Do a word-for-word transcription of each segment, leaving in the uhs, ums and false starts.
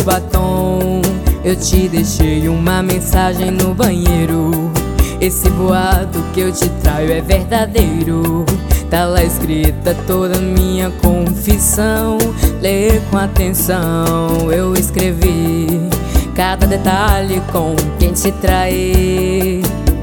batom, eu te deixei uma mensagem no banheiro. Esse boato que eu te traio é verdadeiro. Tá lá escrita toda minha confissão. Lê com atenção, eu escrevi cada detalhe com quem te trai.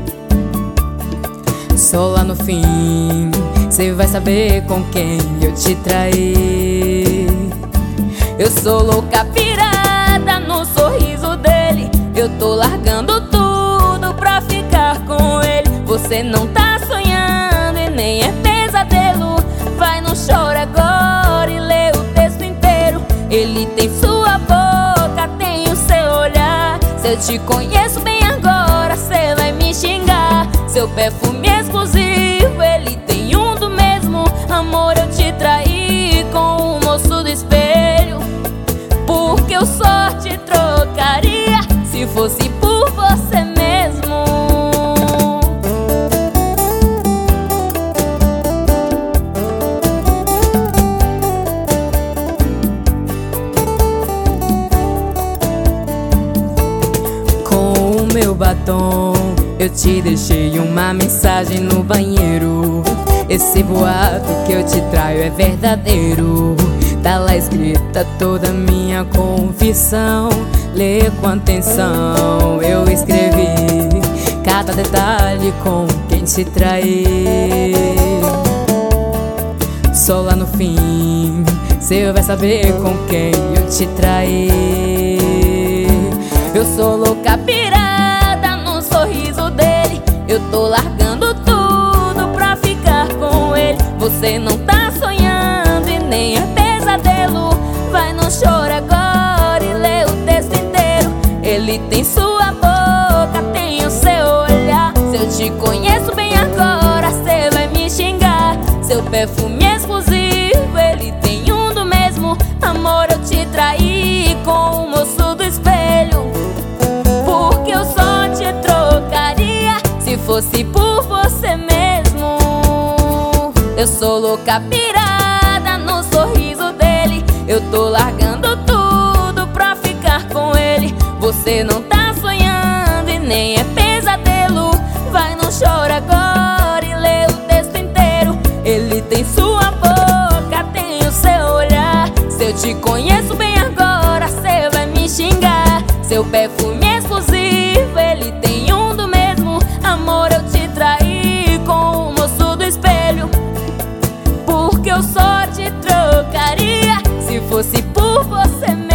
Só lá no fim cê vai saber com quem eu te traí. Eu sou louca pirada no sorriso dele. Eu tô largando tudo pra ficar com ele. Você não tá sonhando e nem é pesadelo. Vai, não chora agora e lê o texto inteiro. Ele tem sua boca, tem o seu olhar. Se eu te conheço bem agora, cê vai me xingar. Seu perfume exclusivo, ele tem um do mesmo. Amor, eu te traí com o moço do espelho. Porque eu só te trocaria se fosse por você mesmo. Com o meu batom, eu te deixei uma mensagem no banheiro. Esse boato que eu te traio é verdadeiro. Tá lá escrita toda minha confissão. Lê com atenção, eu escrevi cada detalhe com quem te traí. Só lá no fim cê vai saber com quem eu te traí. Eu sou louca pirada no sorriso dele. Eu tô largando tudo pra ficar com ele. Você não tá sonhando e nem é pesadelo. Vai, não chora agora e lê o texto inteiro. Ele tem sua boca, tem o seu olhar. Se eu te conheço bem agora, cê vai me xingar. Seu perfume exclusivo, ele tem um do mesmo. Amor, eu te traí com o moço do espelho. Porque eu só te trocaria se fosse por você mesmo. Eu sou louca pirada no sorriso dele. Eu tô largando tudo pra ficar com ele. Você não tá sonhando e nem é pesadelo. Vai, não chora agora e lê o texto inteiro. Ele tem sua boca, tem o seu olhar. Se eu te conheço bem agora, cê vai me xingar. Seu perfume exclusivo, ele tem um do mesmo. Amor, eu te traí com o moço do espelho. Porque eu só te trocaria se fosse por você mesmo.